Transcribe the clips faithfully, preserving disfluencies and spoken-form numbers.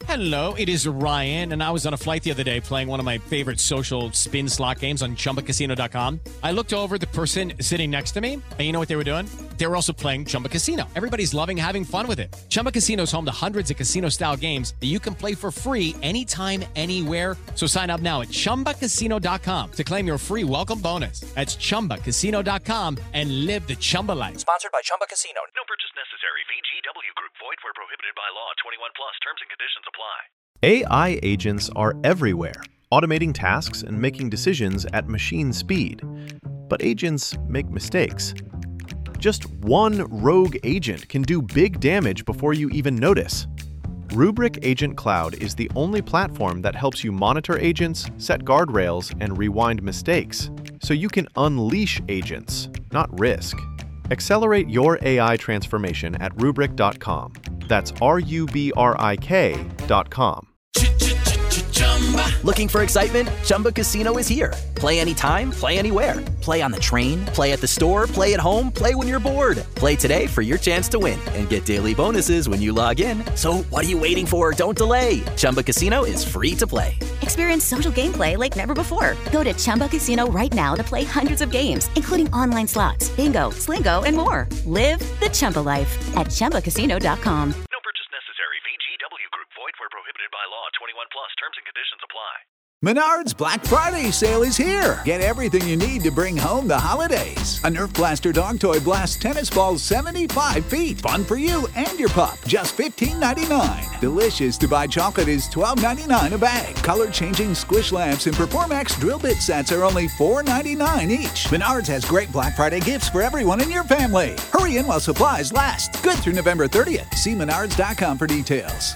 Hello, it is Ryan, and I was on a flight the other day playing one of my favorite social spin slot games on Chumba Casino dot com. I looked over at the person sitting next to me, and you know what they were doing? They were also playing Chumba Casino. Everybody's loving having fun with it. Chumba Casino is home to hundreds of casino-style games that you can play for free anytime, anywhere. So sign up now at Chumba Casino dot com to claim your free welcome bonus. That's Chumba Casino dot com and live the Chumba life. Sponsored by Chumba Casino. No purchase necessary. V G W Group. Void where prohibited by law. twenty-one plus. Terms and conditions apply. A I agents are everywhere, automating tasks and making decisions at machine speed. But agents make mistakes. Just one rogue agent can do big damage before you even notice. Rubrik Agent Cloud is the only platform that helps you monitor agents, set guardrails, and rewind mistakes, so you can unleash agents, not risk. Accelerate your A I transformation at rubrik dot com. That's R U B R I K dot com. Looking for excitement? Chumba Casino is here. Play anytime, play anywhere. Play on the train, play at the store, play at home, play when you're bored. Play today for your chance to win and get daily bonuses when you log in. So what are you waiting for? Don't delay. Chumba Casino is free to play. Experience social gameplay like never before. Go to Chumba Casino right now to play hundreds of games, including online slots, bingo, Slingo, and more. Live the Chumba life at Chumba Casino dot com. No purchase necessary. V G W Group. Void where prohibited by law. twenty-one plus. Terms and conditions apply. Menards Black Friday sale is here. Get everything you need to bring home the holidays. A Nerf Blaster dog toy blasts tennis balls seventy-five feet. Fun for you and your pup. Just fifteen ninety-nine. Delicious to buy chocolate is twelve ninety-nine a bag. Color-changing squish lamps and Performax drill bit sets are only four ninety-nine each. Menards has great Black Friday gifts for everyone in your family. Hurry in while supplies last. Good through November thirtieth. See menards dot com for details.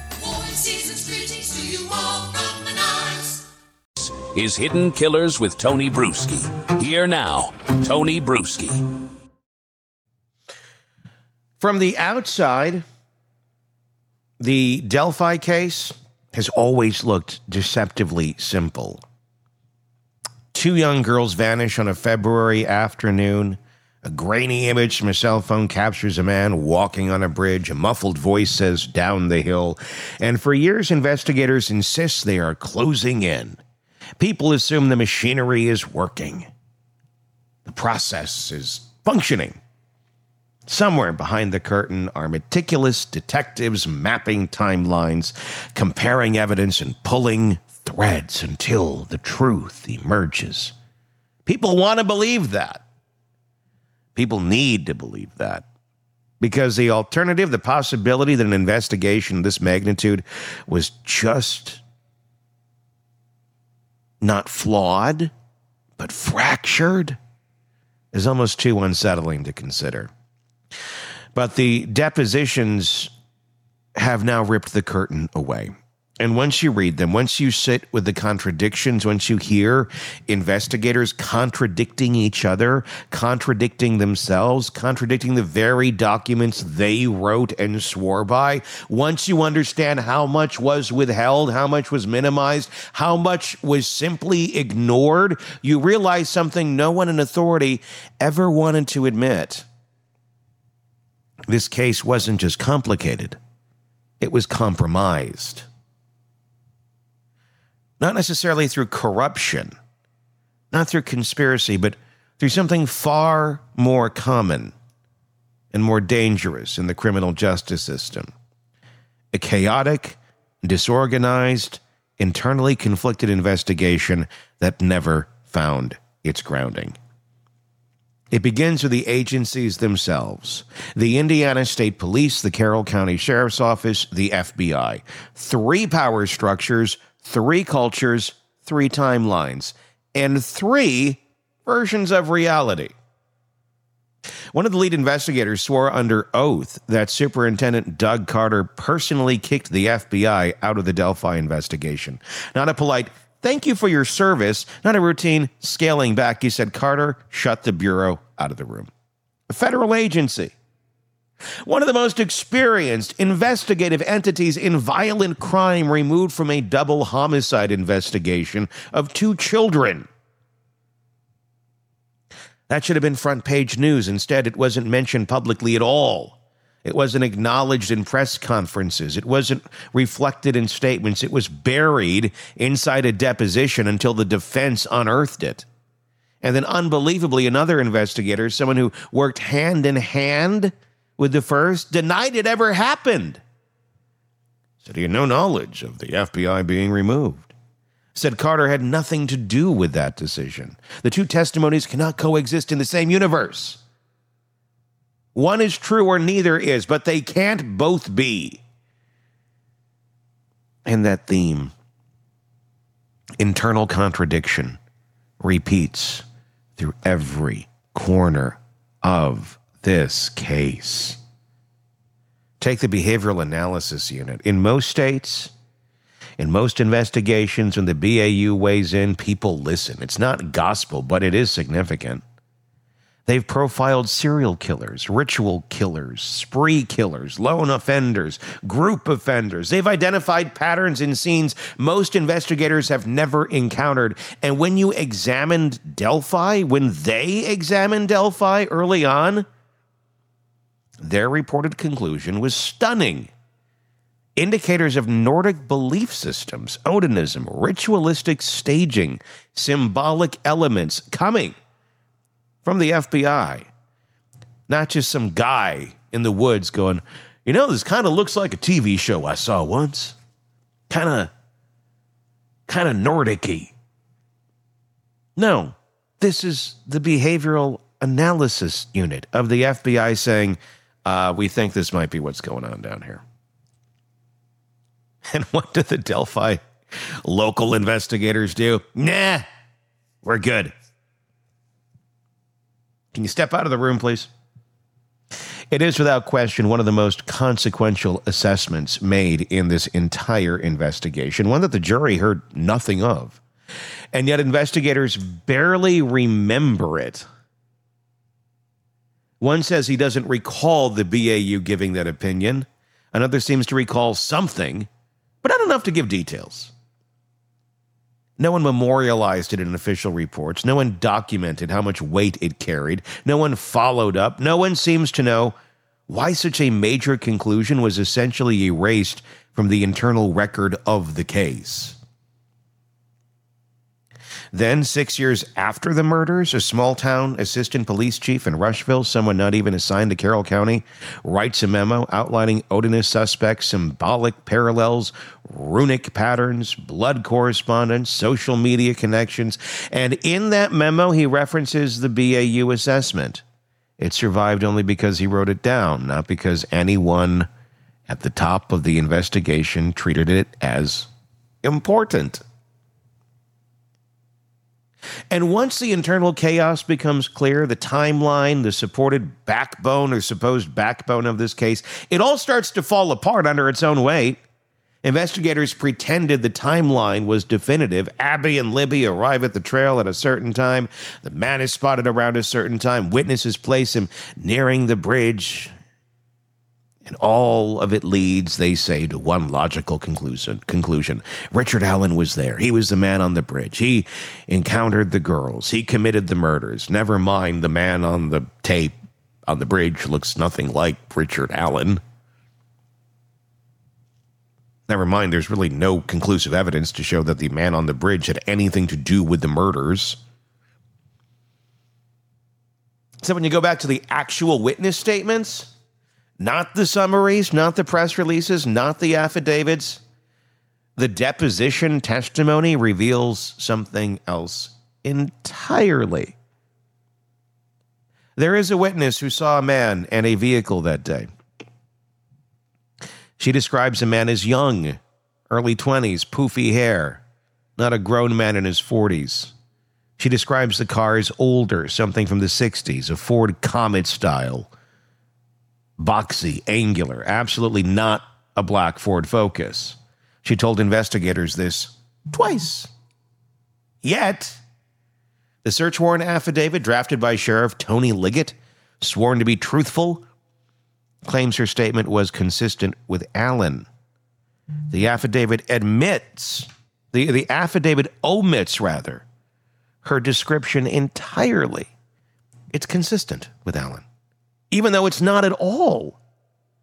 Is Hidden Killers with Tony Bruschi. Here now, Tony Bruschi. From the outside, the Delphi case has always looked deceptively simple. Two young girls vanish on a February afternoon. A grainy image from a cell phone captures a man walking on a bridge. A muffled voice says, "Down the hill." And for years, investigators insist they are closing in. People assume the machinery is working. The process is functioning. Somewhere behind the curtain are meticulous detectives mapping timelines, comparing evidence, and pulling threads until the truth emerges. People want to believe that. People need to believe that. Because the alternative, the possibility that an investigation of this magnitude was just not flawed, but fractured, is almost too unsettling to consider. But the depositions have now ripped the curtain away. And once you read them, once you sit with the contradictions, once you hear investigators contradicting each other, contradicting themselves, contradicting the very documents they wrote and swore by, once you understand how much was withheld, how much was minimized, how much was simply ignored, you realize something no one in authority ever wanted to admit. This case wasn't just complicated. It was compromised. Not necessarily through corruption, not through conspiracy, but through something far more common and more dangerous in the criminal justice system. A chaotic, disorganized, internally conflicted investigation that never found its grounding. It begins with the agencies themselves. The Indiana State Police, the Carroll County Sheriff's Office, the F B I. Three power structures, three cultures, three timelines, and three versions of reality. One of the lead investigators swore under oath that Superintendent Doug Carter personally kicked the F B I out of the Delphi investigation. Not a polite, "Thank you for your service," not a routine scaling back. He said Carter shut the Bureau out of the room. A federal agency. One of the most experienced investigative entities in violent crime removed from a double homicide investigation of two children. That should have been front page news. Instead, it wasn't mentioned publicly at all. It wasn't acknowledged in press conferences. It wasn't reflected in statements. It was buried inside a deposition until the defense unearthed it. And then, unbelievably, another investigator, someone who worked hand in hand with the first, denied it ever happened. Said he had no knowledge of the F B I being removed. Said Carter had nothing to do with that decision. The two testimonies cannot coexist in the same universe. One is true or neither is, but they can't both be. And that theme, internal contradiction, repeats through every corner of this case. Take the behavioral analysis unit. In most states, in most investigations, when the B A U weighs in, people listen. It's not gospel, but it is significant. They've profiled serial killers, ritual killers, spree killers, lone offenders, group offenders. They've identified patterns in scenes most investigators have never encountered. And when you examined Delphi, when they examined Delphi early on, their reported conclusion was stunning. Indicators of Nordic belief systems, Odinism, ritualistic staging, symbolic elements coming from the F B I. Not just some guy in the woods going, you know, this kind of looks like a T V show I saw once. Kind of, kind of Nordic-y. No, this is the behavioral analysis unit of the F B I saying, uh, we think this might be what's going on down here. And what do the Delphi local investigators do? Nah, we're good. Can you step out of the room, please? It is without question one of the most consequential assessments made in this entire investigation, one that the jury heard nothing of. And yet investigators barely remember it. One says he doesn't recall the B A U giving that opinion. Another seems to recall something, but not enough to give details. No one memorialized it in official reports. No one documented how much weight it carried. No one followed up. No one seems to know why such a major conclusion was essentially erased from the internal record of the case. Then, six years after the murders, a small-town assistant police chief in Rushville, someone not even assigned to Carroll County, writes a memo outlining Odinist suspects' symbolic parallels, runic patterns, blood correspondence, social media connections, and in that memo, he references the B A U assessment. It survived only because he wrote it down, not because anyone at the top of the investigation treated it as important. And once the internal chaos becomes clear, the timeline, the supported backbone or supposed backbone of this case, it all starts to fall apart under its own weight. Investigators pretended the timeline was definitive. Abby and Libby arrive at the trail at a certain time. The man is spotted around a certain time. Witnesses place him nearing the bridge. And all of it leads, they say, to one logical conclusion. Conclusion. Richard Allen was there. He was the man on the bridge. He encountered the girls. He committed the murders. Never mind, the man on the tape on the bridge looks nothing like Richard Allen. Never mind, there's really no conclusive evidence to show that the man on the bridge had anything to do with the murders. So when you go back to the actual witness statements, not the summaries, not the press releases, not the affidavits, the deposition testimony reveals something else entirely. There is a witness who saw a man and a vehicle that day. She describes a man as young, early twenties, poofy hair, not a grown man in his forties. She describes the car as older, something from the sixties, a Ford Comet style. Boxy, angular, absolutely not a black Ford Focus. She told investigators this twice. Yet, the search warrant affidavit drafted by Sheriff Tony Liggett, sworn to be truthful, claims her statement was consistent with Allen. The affidavit admits, the, the affidavit omits, rather, her description entirely. It's consistent with Allen, even though it's not at all.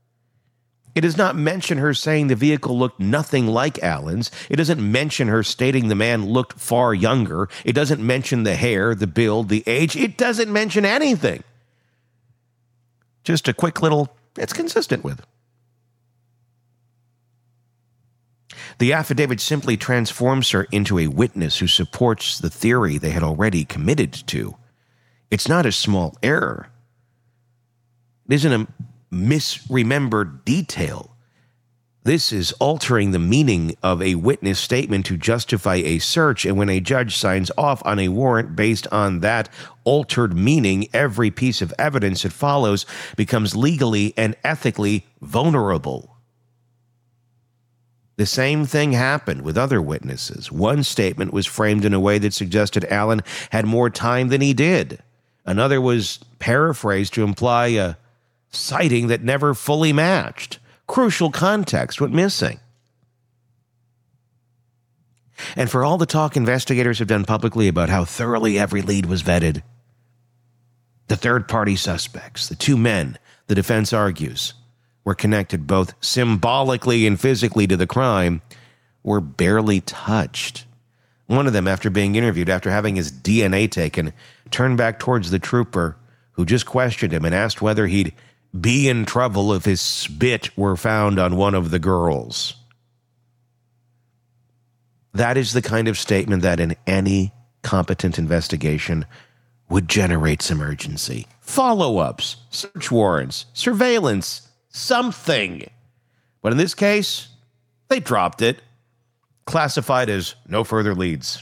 It does not mention her saying the vehicle looked nothing like Allen's. It doesn't mention her stating the man looked far younger. It doesn't mention the hair, the build, the age. It doesn't mention anything. Just a quick little, it's consistent with. The affidavit simply transforms her into a witness who supports the theory they had already committed to. It's not a small error. It isn't a misremembered detail. This is altering the meaning of a witness statement to justify a search, and when a judge signs off on a warrant based on that altered meaning, every piece of evidence that follows becomes legally and ethically vulnerable. The same thing happened with other witnesses. One statement was framed in a way that suggested Allen had more time than he did. Another was paraphrased to imply a sighting that never fully matched. Crucial context went missing. And for all the talk investigators have done publicly about how thoroughly every lead was vetted, the third-party suspects, the two men, the defense argues, were connected both symbolically and physically to the crime, were barely touched. One of them, after being interviewed, after having his D N A taken, turned back towards the trooper who just questioned him and asked whether he'd be in trouble if his spit were found on one of the girls. That is the kind of statement that in any competent investigation would generate some urgency. Follow-ups, search warrants, surveillance, something. But in this case, they dropped it, classified as no further leads.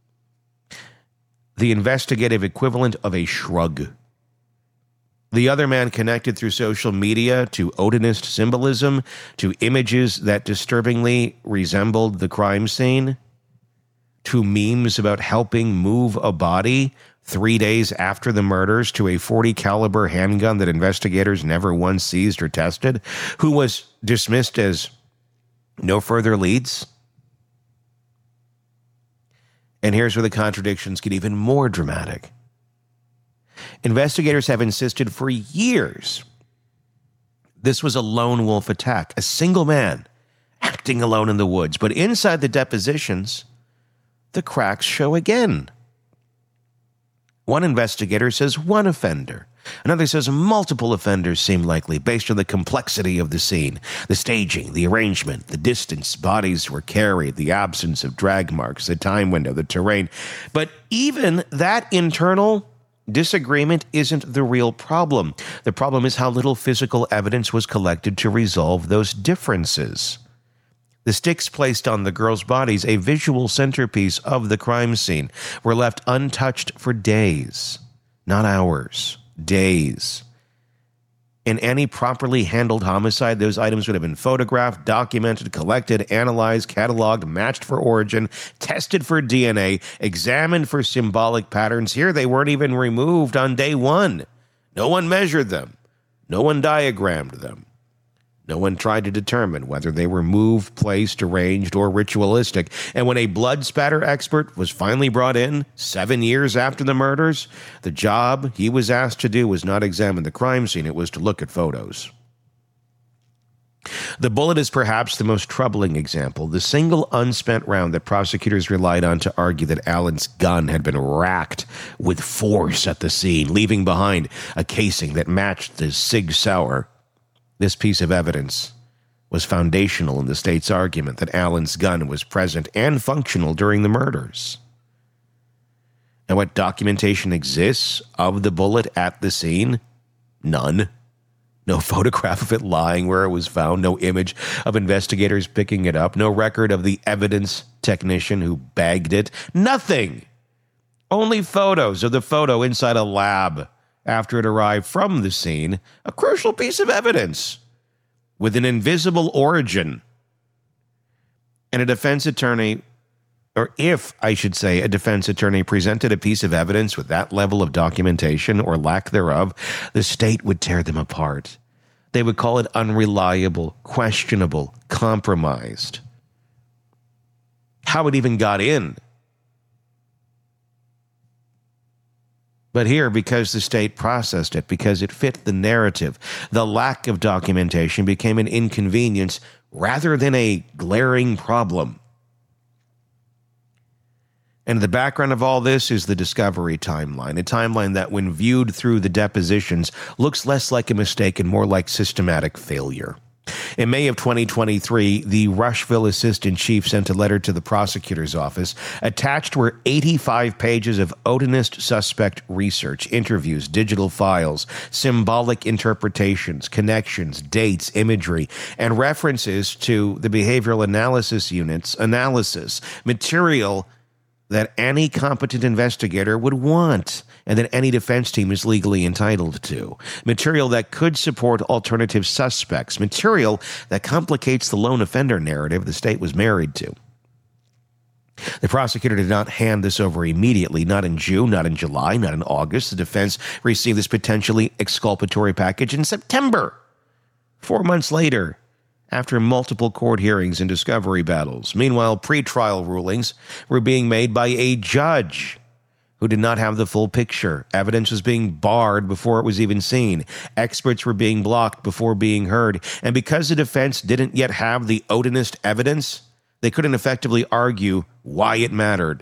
The investigative equivalent of a shrug. The other man connected through social media to Odinist symbolism, to images that disturbingly resembled the crime scene, to memes about helping move a body three days after the murders, to a forty caliber handgun that investigators never once seized or tested, who was dismissed as no further leads. And here's where the contradictions get even more dramatic. Investigators have insisted for years this was a lone wolf attack, a single man acting alone in the woods. But inside the depositions, the cracks show again. One investigator says one offender. Another says multiple offenders seem likely based on the complexity of the scene, the staging, the arrangement, the distance bodies were carried, the absence of drag marks, the time window, the terrain. But even that internal disagreement isn't the real problem. The problem is how little physical evidence was collected to resolve those differences. The sticks placed on the girls' bodies, a visual centerpiece of the crime scene, were left untouched for days, not hours, days. In any properly handled homicide, those items would have been photographed, documented, collected, analyzed, cataloged, matched for origin, tested for D N A, examined for symbolic patterns. Here, they weren't even removed on day one. No one measured them. No one diagrammed them. No one tried to determine whether they were moved, placed, arranged, or ritualistic. And when a blood spatter expert was finally brought in, seven years after the murders, the job he was asked to do was not examine the crime scene, it was to look at photos. The bullet is perhaps the most troubling example, the single unspent round that prosecutors relied on to argue that Allen's gun had been racked with force at the scene, leaving behind a casing that matched the Sig Sauer. This piece of evidence was foundational in the state's argument that Allen's gun was present and functional during the murders. And what documentation exists of the bullet at the scene? None. No photograph of it lying where it was found, no image of investigators picking it up, no record of the evidence technician who bagged it, nothing. Only photos of the photo inside a lab after it arrived from the scene, a crucial piece of evidence with an invisible origin. And a defense attorney, or if I should say a defense attorney presented a piece of evidence with that level of documentation or lack thereof, the state would tear them apart. They would call it unreliable, questionable, compromised. How it even got in. But here, because the state processed it, because it fit the narrative, the lack of documentation became an inconvenience rather than a glaring problem. And the background of all this is the discovery timeline, a timeline that, when viewed through the depositions, looks less like a mistake and more like systematic failure. In May of twenty twenty-three, the Rushville assistant chief sent a letter to the prosecutor's office. Attached were eighty-five pages of Odinist suspect research, interviews, digital files, symbolic interpretations, connections, dates, imagery, and references to the behavioral analysis unit's analysis, material that any competent investigator would want and that any defense team is legally entitled to. Material that could support alternative suspects. Material that complicates the lone offender narrative the state was married to. The prosecutor did not hand this over immediately, not in June, not in July, not in August. The defense received this potentially exculpatory package in September. Four months later, after multiple court hearings and discovery battles. Meanwhile, pretrial rulings were being made by a judge who did not have the full picture. Evidence was being barred before it was even seen. Experts were being blocked before being heard. And because the defense didn't yet have the Odinist evidence, they couldn't effectively argue why it mattered.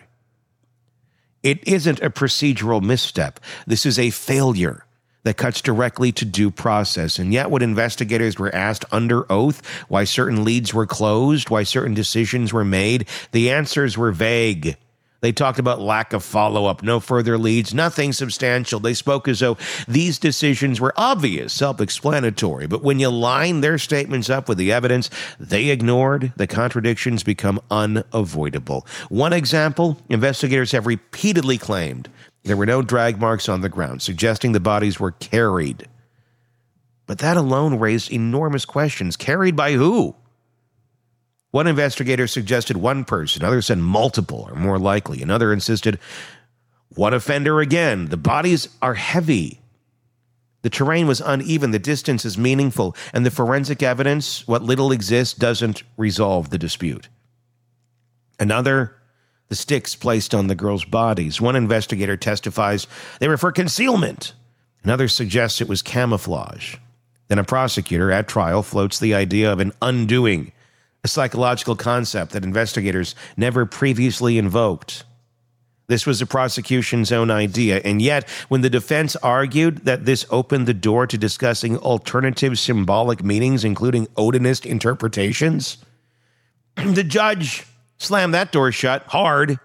It isn't a procedural misstep. This is a failure that cuts directly to due process. And yet when investigators were asked under oath why certain leads were closed, why certain decisions were made, the answers were vague. They talked about lack of follow-up, no further leads, nothing substantial. They spoke as though these decisions were obvious, self-explanatory. But when you line their statements up with the evidence they ignored, the contradictions become unavoidable. One example, investigators have repeatedly claimed there were no drag marks on the ground, suggesting the bodies were carried. But that alone raised enormous questions. Carried by who? One investigator suggested one person. Others said multiple or more likely. Another insisted one offender again. The bodies are heavy. The terrain was uneven. The distance is meaningful. And the forensic evidence, what little exists, doesn't resolve the dispute. Another, the sticks placed on the girls' bodies. One investigator testifies they were for concealment. Another suggests it was camouflage. Then a prosecutor at trial floats the idea of an undoing, a psychological concept that investigators never previously invoked. This was the prosecution's own idea, and yet when the defense argued that this opened the door to discussing alternative symbolic meanings, including Odinist interpretations, the judge slammed that door shut hard.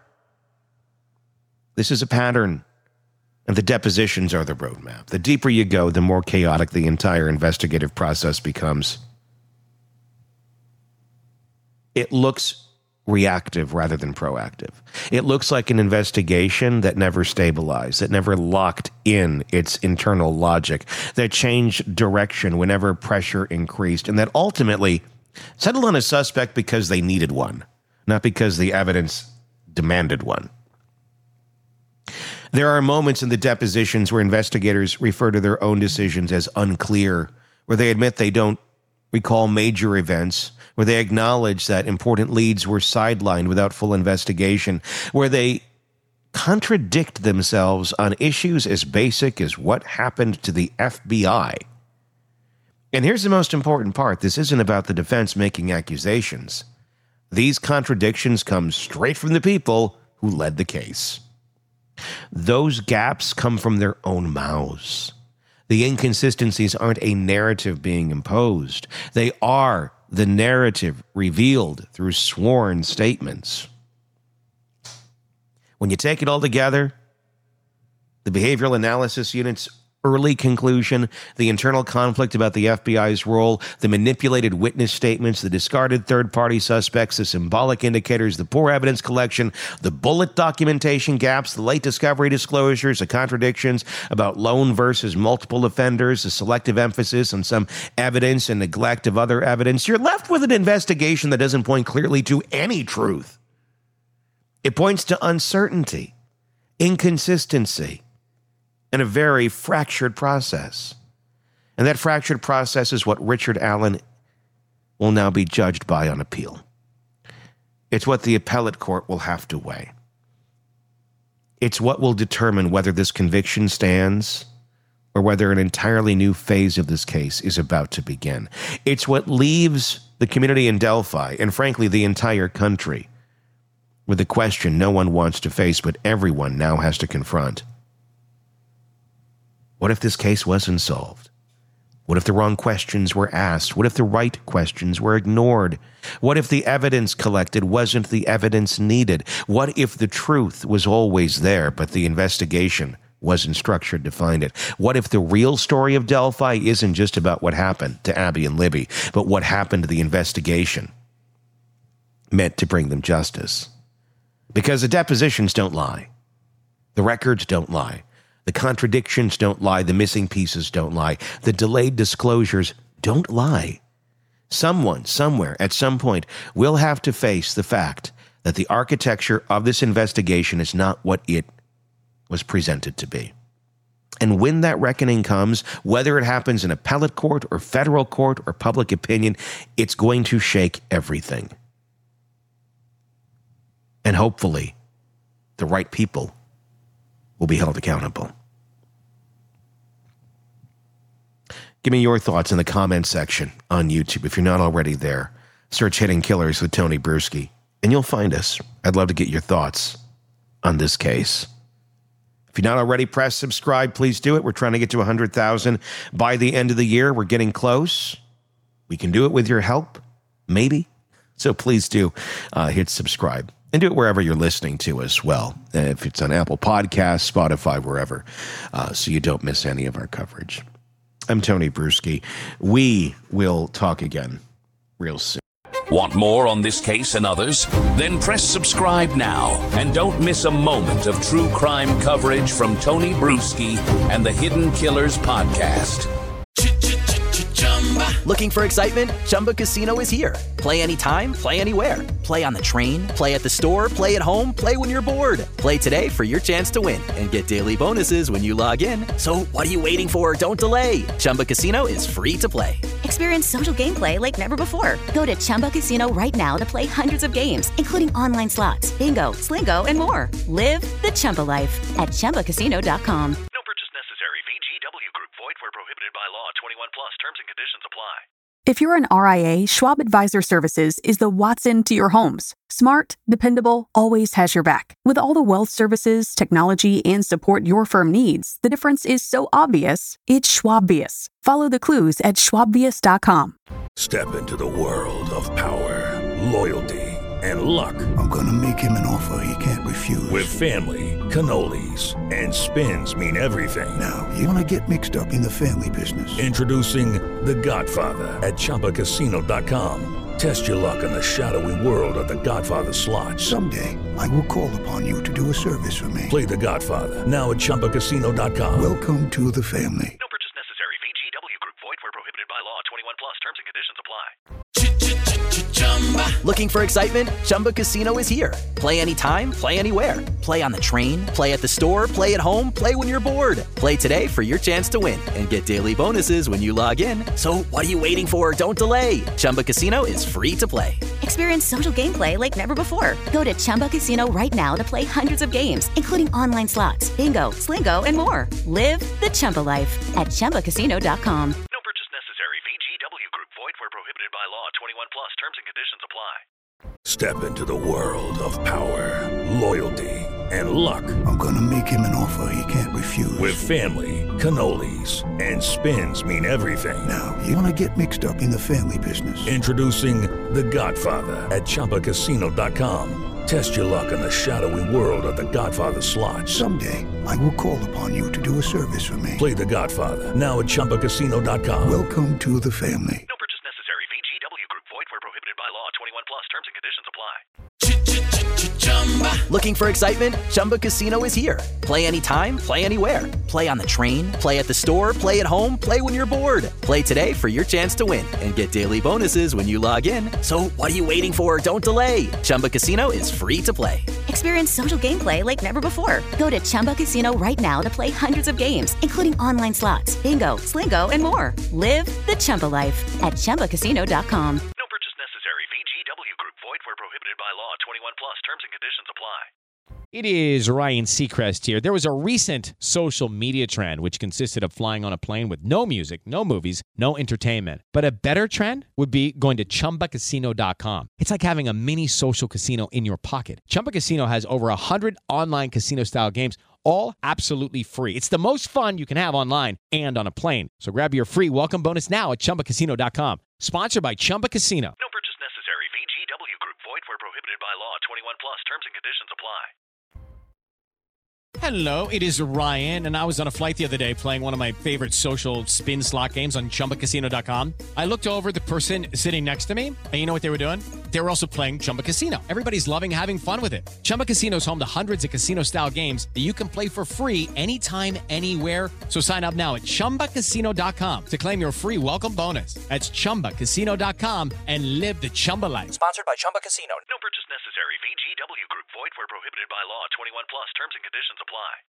This is a pattern, and the depositions are the roadmap. The deeper you go, the more chaotic the entire investigative process becomes. It looks reactive rather than proactive. It looks like an investigation that never stabilized, that never locked in its internal logic, that changed direction whenever pressure increased, and that ultimately settled on a suspect because they needed one, not because the evidence demanded one. There are moments in the depositions where investigators refer to their own decisions as unclear, where they admit they don't recall major events, where they acknowledge that important leads were sidelined without full investigation, where they contradict themselves on issues as basic as what happened to the F B I. And here's the most important part. This isn't about the defense making accusations. These contradictions come straight from the people who led the case. Those gaps come from their own mouths. The inconsistencies aren't a narrative being imposed. They are the narrative revealed through sworn statements. When you take it all together, the behavioral analysis unit's early conclusion, the internal conflict about the F B I's role, the manipulated witness statements, the discarded third-party suspects, the symbolic indicators, the poor evidence collection, the bullet documentation gaps, the late discovery disclosures, the contradictions about lone versus multiple offenders, the selective emphasis on some evidence and neglect of other evidence, you're left with an investigation that doesn't point clearly to any truth. It points to uncertainty, inconsistency, and a very fractured process. And that fractured process is what Richard Allen will now be judged by on appeal. It's what the appellate court will have to weigh. It's what will determine whether this conviction stands or whether an entirely new phase of this case is about to begin. It's what leaves the community in Delphi, and frankly, the entire country, with a question no one wants to face, but everyone now has to confront. What if this case wasn't solved? What if the wrong questions were asked? What if the right questions were ignored? What if the evidence collected wasn't the evidence needed? What if the truth was always there, but the investigation wasn't structured to find it? What if the real story of Delphi isn't just about what happened to Abby and Libby, but what happened to the investigation meant to bring them justice? Because the depositions don't lie. The records don't lie. The contradictions don't lie. The missing pieces don't lie. The delayed disclosures don't lie. Someone, somewhere, at some point, will have to face the fact that the architecture of this investigation is not what it was presented to be. And when that reckoning comes, whether it happens in appellate court or federal court or public opinion, it's going to shake everything. And hopefully, the right people will be held accountable. Give me your thoughts in the comments section on YouTube. If you're not already there, search Hidden Killers with Tony Bruschi, and you'll find us. I'd love to get your thoughts on this case. If you're not already, press subscribe. Please do it. We're trying to get to one hundred thousand by the end of the year. We're getting close. We can do it with your help, maybe. So please do uh, hit subscribe. And do it wherever you're listening to as well. If it's on Apple Podcasts, Spotify, wherever, uh, so you don't miss any of our coverage. I'm Tony Bruschi. We will talk again real soon. Want more on this case and others? Then press subscribe now and don't miss a moment of true crime coverage from Tony Bruschi and the Hidden Killers podcast. Looking for excitement? Chumba Casino is here. Play anytime, play anywhere. Play on the train, play at the store, play at home, play when you're bored. Play today for your chance to win and get daily bonuses when you log in. So what are you waiting for? Don't delay. Chumba Casino is free to play. Experience social gameplay like never before. Go to Chumba Casino right now to play hundreds of games, including online slots, bingo, Slingo, and more. Live the Chumba life at Chumba Casino dot com. No purchase necessary. V G W Group. Void where prohibited by law. twenty-one plus. Terms and conditions apply. If you're an R I A, Schwab Advisor Services is the Watson to your homes. Smart, dependable, always has your back. With all the wealth services, technology, and support your firm needs, the difference is so obvious, it's Schwabvius. Follow the clues at schwabvius dot com. Step into the world of power, loyalty, and luck. I'm gonna make him an offer he can't refuse. With family, cannolis, and spins mean everything. Now, you wanna get mixed up in the family business. Introducing The Godfather at Chumba Casino dot com. Test your luck in the shadowy world of The Godfather slot. Someday, I will call upon you to do a service for me. Play The Godfather now at Chumba Casino dot com. Welcome to the family. No purchase necessary. V G W Group. Void where prohibited by law. twenty-one plus. Terms and conditions apply. Looking for excitement? Chumba Casino is here. Play anytime, play anywhere. Play on the train, play at the store, play at home, play when you're bored. Play today for your chance to win and get daily bonuses when you log in. So what are you waiting for? Don't delay. Chumba Casino is free to play. Experience social gameplay like never before. Go to Chumba Casino right now to play hundreds of games, including online slots, bingo, Slingo, and more. Live the Chumba life at Chumba Casino dot com. No purchase necessary. V G W Group. Void where prohibited by law. twenty-one plus. Terms and conditions apply. Step into the world of power, loyalty, and luck. I'm gonna make him an offer he can't refuse. With family, cannolis, and spins mean everything. Now, you wanna get mixed up in the family business. Introducing The Godfather at Chumba Casino dot com. Test your luck in the shadowy world of The Godfather slot. Someday, I will call upon you to do a service for me. Play The Godfather now at Chumba Casino dot com. Welcome to the family. No purchase necessary. V G W Group. Void where prohibited by law. twenty-one plus. Terms and conditions apply. Looking for excitement? Chumba Casino is here. Play anytime, play anywhere. Play on the train, play at the store, play at home, play when you're bored. Play today for your chance to win and get daily bonuses when you log in. So what are you waiting for? Don't delay. Chumba Casino is free to play. Experience social gameplay like never before. Go to Chumba Casino right now to play hundreds of games, including online slots, bingo, Slingo, and more. Live the Chumba life at Chumba Casino dot com. No purchase necessary. V G W Group. Void where prohibited by law. twenty-one plus. Terms and conditions apply. It is Ryan Seacrest here. There was a recent social media trend which consisted of flying on a plane with no music, no movies, no entertainment. But a better trend would be going to Chumba Casino dot com. It's like having a mini social casino in your pocket. Chumba Casino has over one hundred online casino-style games, all absolutely free. It's the most fun you can have online and on a plane. So grab your free welcome bonus now at Chumba Casino dot com. Sponsored by Chumba Casino. No purchase necessary. V G W Group. Void where prohibited by law. twenty-one plus. Terms and conditions apply. Hello, it is Ryan, and I was on a flight the other day playing one of my favorite social spin slot games on Chumba Casino dot com. I looked over at the person sitting next to me, and you know what they were doing? They were also playing Chumba Casino. Everybody's loving having fun with it. Chumba Casino is home to hundreds of casino-style games that you can play for free anytime, anywhere. So sign up now at Chumba Casino dot com to claim your free welcome bonus. That's Chumba Casino dot com and live the Chumba life. Sponsored by Chumba Casino. No purchase necessary. V G W Group. Void where prohibited by law. twenty-one plus. Terms and conditions apply.